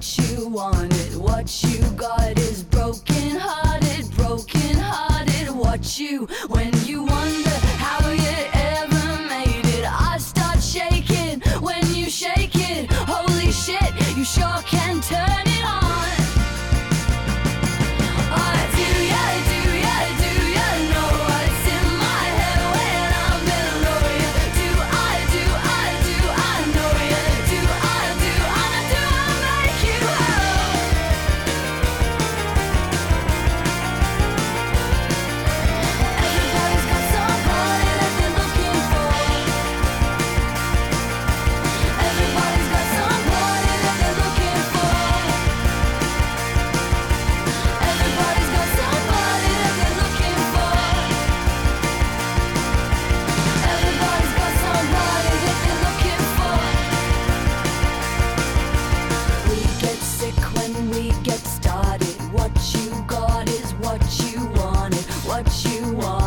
what you wanted. What you got is broken hearted, broken hearted. What you, when you wonder how you ever made it, I start shaking when you shake it. Holy shit, you sure can turn it on. Do ya know what's in my head when I'm below you? Do I know ya? Do I make you whole? Everybody's got somebody that they're looking for. Everybody's got somebody that they're looking for. Everybody's got somebody that they're looking for. Everybody's got somebody that they're looking for. We get sick when we get started. What you got is what you wanted. What you want.